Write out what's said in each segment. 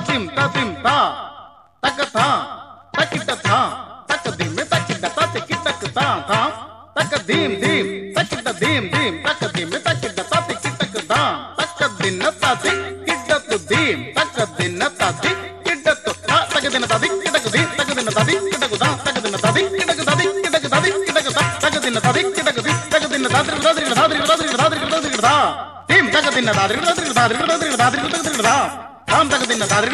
tatim tatim ta takatha takitatha takadim takidata tikitaka ta takadim dim takida dim dim takadim takidata tikitaka takadinna tati kidatu dim takadinna tati kidatu takadinna tati kidatu dim takadinna tati kidatu da takadinna tati kidatu tati kidatu tati kidatu takadinna tati kidatu dim takadinna tati dim takadinna tati tam takadinna tati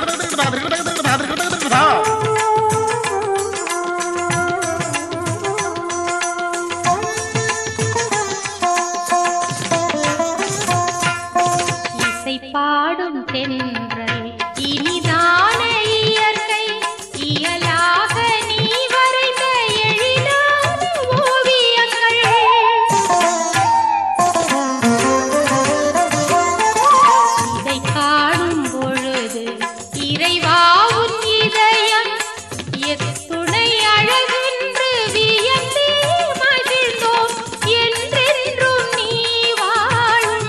பாடும் தென்றல் இனிதான இயற்கை இயலாக நீ வரைந்த எழிலான ஓவியங்கள் இதை காணும் பொழுது இறைவா உன் இதயம் எத்துணை அழகென்று வியந்தே மகிழ்ந்தோம் என்றென்றும் நீ வாழும்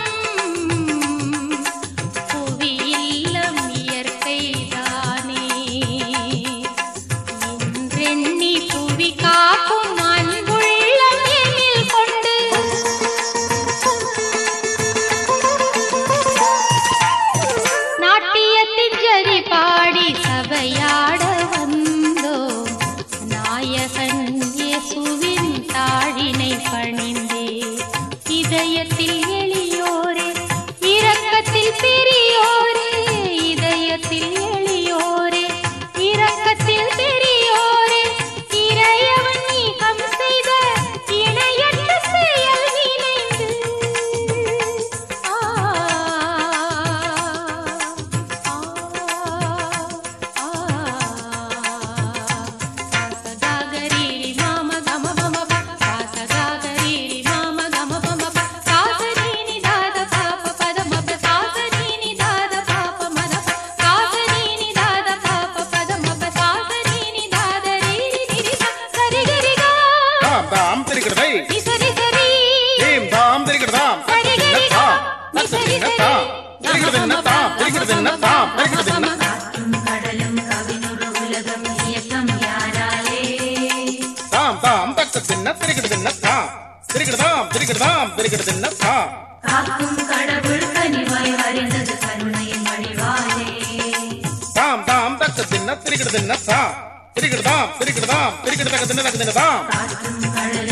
சபையாட வந்தோம் நாயகன் இயேசுவின் தாழினை பணிந்தே இதயத்தில் எளியோரே இரக்கத்தில் பெரியோரே இதயத்தில் எளியோரே இரக்கத்தில் பெரியோரே இறையவன் நீகம் செய்த இணையற்ற செயல் நினைந்து காக்கும் கடவுள் கனிவாய் அறிந்தது கருணையின் வடிவாலே தாம் தாம் தக்க தின்ன திரிகிடு தின்ன தா திரிகிடு தாம் திரிகிடு தாம் திரிகிடு தக்க தின்ன தக்க தின்ன தாம் காக்கும் கடல்